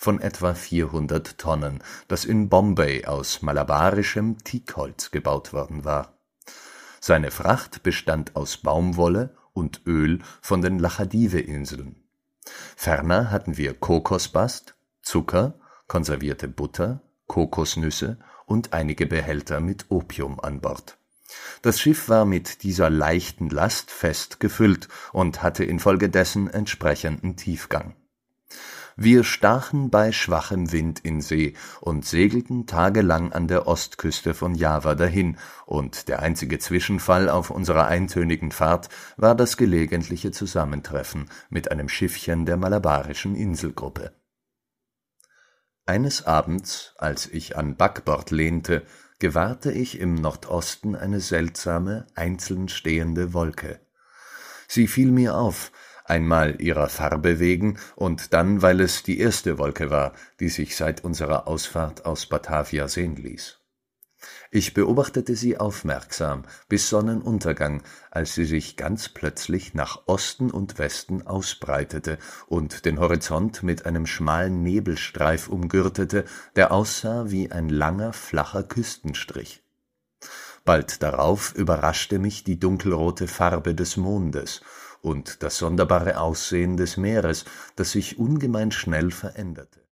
von etwa 400 Tonnen, das in Bombay aus malabarischem Teakholz gebaut worden war. Seine Fracht bestand aus Baumwolle und Öl von den Lachadive-Inseln. Ferner hatten wir Kokosbast, Zucker, konservierte Butter, Kokosnüsse und einige Behälter mit Opium an Bord. Das Schiff war mit dieser leichten Last fest gefüllt und hatte infolgedessen entsprechenden Tiefgang. Wir stachen bei schwachem Wind in See und segelten tagelang an der Ostküste von Java dahin, und der einzige Zwischenfall auf unserer eintönigen Fahrt war das gelegentliche Zusammentreffen mit einem Schiffchen der malabarischen Inselgruppe. Eines Abends, als ich an Backbord lehnte, gewahrte ich im Nordosten eine seltsame, einzeln stehende Wolke. Sie fiel mir auf, einmal ihrer Farbe wegen und dann, weil es die erste Wolke war, die sich seit unserer Ausfahrt aus Batavia sehen ließ. Ich beobachtete sie aufmerksam bis Sonnenuntergang, als sie sich ganz plötzlich nach Osten und Westen ausbreitete und den Horizont mit einem schmalen Nebelstreif umgürtete, der aussah wie ein langer, flacher Küstenstrich. Bald darauf überraschte mich die dunkelrote Farbe des Mondes und das sonderbare Aussehen des Meeres, das sich ungemein schnell veränderte.